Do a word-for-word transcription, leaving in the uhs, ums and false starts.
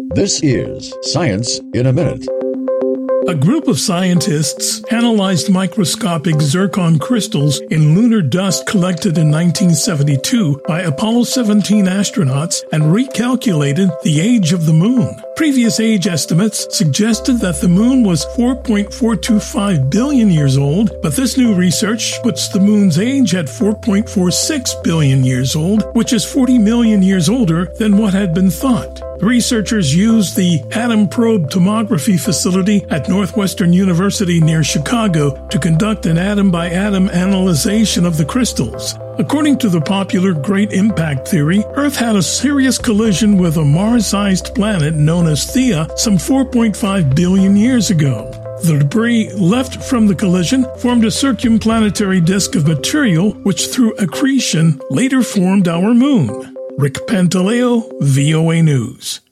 This is Science in a Minute. A group of scientists analyzed microscopic zircon crystals in lunar dust collected in nineteen seventy-two by Apollo seventeen astronauts and recalculated the age of the moon. Previous age estimates suggested that the moon was four point four two five billion years old, but this new research puts the moon's age at four point four six billion years old, which is forty million years older than what had been thought. Researchers used the Atom Probe Tomography Facility at Northwestern University near Chicago to conduct an atom-by-atom analyzation of the crystals. According to the popular Great Impact Theory, Earth had a serious collision with a Mars-sized planet known as Theia some four point five billion years ago. The debris left from the collision formed a circumplanetary disk of material which, through accretion, later formed our moon. Rick Pantaleo, V O A News.